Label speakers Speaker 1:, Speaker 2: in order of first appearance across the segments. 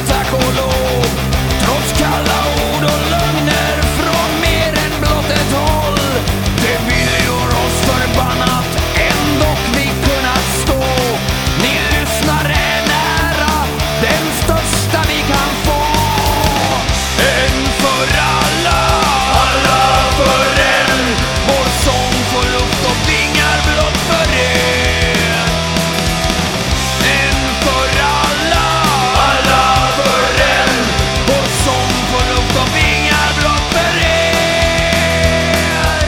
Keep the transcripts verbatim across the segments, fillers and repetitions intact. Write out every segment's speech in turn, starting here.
Speaker 1: tack och lov. Trots kalla ord och lögner från mer än blott ett håll. Det vill gör oss förbannat, ändock vi kunnat stå. Ni lyssnare nära, den största vi kan få. En för alla, alla för en. Vår sång får luft och vingar blott för er. En för alla, alla för en. Vår sång får luft och vingar blott för er.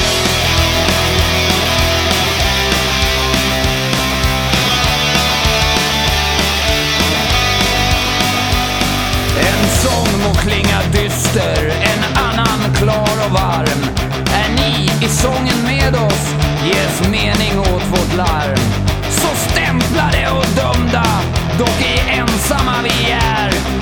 Speaker 1: En sång må klinga dyster, en annan klar och varm. Är ni i sången med oss, ges mening åt vårt larm. Så stämplade och dömda, dock i ensamma vi är.